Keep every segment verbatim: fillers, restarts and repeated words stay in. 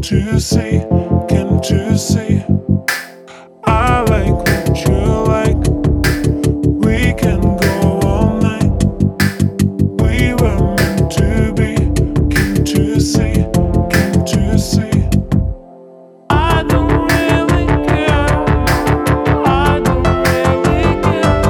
you see? Can't you see? I like what you like. We can go all night. We were meant to be. Can't you see? Can't you see? I don't really care. I don't really care.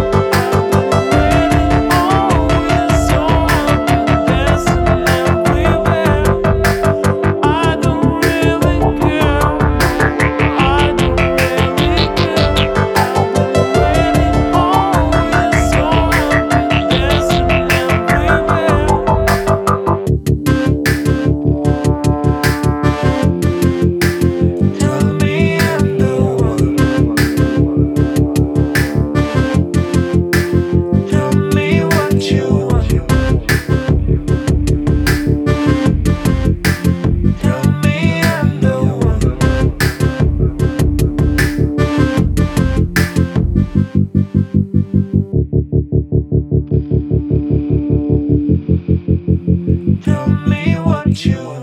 I've been waiting all so I've been dancing everywhere. I don't really care. I don't really care. I've been waiting all so I've been dancing everywhere. Tell me I'm the one. Tell me what you want. Tell me I'm the one. Tell me what you want.